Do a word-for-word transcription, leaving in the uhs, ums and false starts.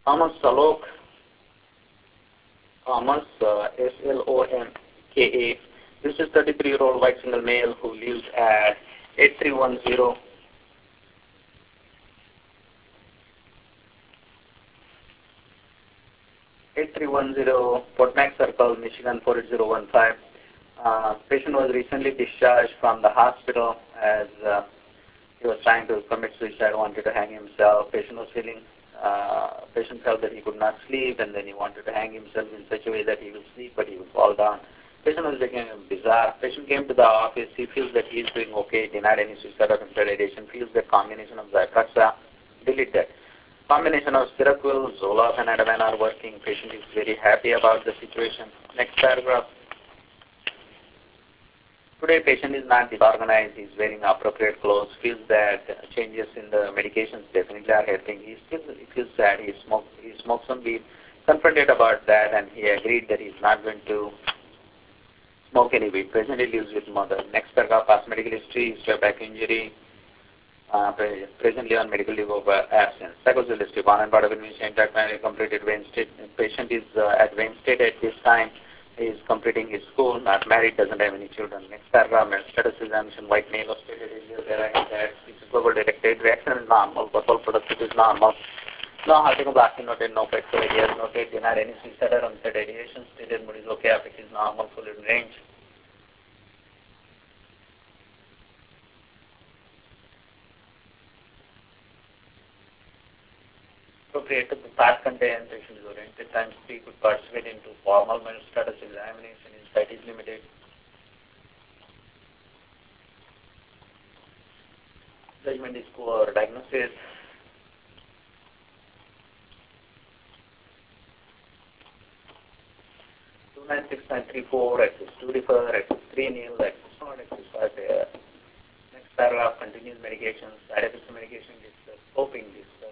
Thomas Salok, Thomas, uh, S L O M K A. This is thirty-three-year-old white single male who lives at eight three one zero eight three one zero Potmac Circle, Michigan four eight zero one five. Uh, patient was recently discharged from the hospital as uh, he was trying to commit suicide, wanted to hang himself. Patient was feeling, uh, patient felt that he could not sleep, and then he wanted to hang himself in such a way that he will sleep, but he will fall down. Patient was looking bizarre. Patient came to the office. He feels that he is doing okay, denied any suicide or consideration, feels that combination of Zyprexa, delete that. Combination of Seroquel, Zoloft, and Ativan are working. Patient is very happy about the situation. Next paragraph. Today, patient is not disorganized. He's wearing appropriate clothes. Feels that changes in the medications definitely are helping. He still he feels sad. He smokes. He smokes some weed. Confronted about that, and he agreed that he's not going to smoke any weed. Presently lives with mother. Next paragraph. Past medical history: history of back injury. Uh, pre presently on medical leave of uh, absence. Psychosocial history: born and brought up in intact family. Completed Wayne State. Patient is uh, at Wayne State at this time. He is completing his school, not married, doesn't have any children. Next paragraph, status examination, white male, Australia, there that global detected, reaction is normal, verbal productivity is normal. No halting of blasting noted, no fracture areas noted, denied any suicide or unsaid ideation, stated mood is okay, affect is normal, full in range. Appropriate to the past content, patient is oriented, time speak, could participate into formal mental status examination, insight is limited. Judgment is poor, diagnosis. two nine six nine three four, axis two defer, axis three nil, axis not, axis five pair. Next paragraph, continuous medications, side effects of medication discussed, scoping discussed.